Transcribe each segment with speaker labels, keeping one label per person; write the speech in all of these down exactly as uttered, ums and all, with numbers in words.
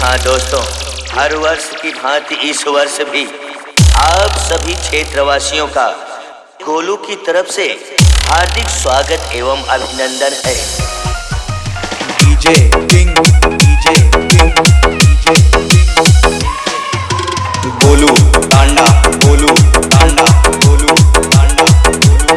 Speaker 1: हाँ दोस्तों, हर वर्ष की भांति इस वर्ष भी आप सभी क्षेत्रवासियों का गोलू की तरफ से हार्दिक स्वागत एवं अभिनंदन है।
Speaker 2: DJ king DJ king DJ king Golu Tanda Golu Tanda Golu Tanda Golu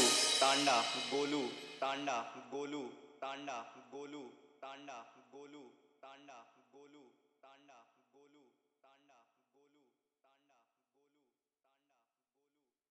Speaker 3: Golu Tanda Golu Tanda Golu Tanda Golu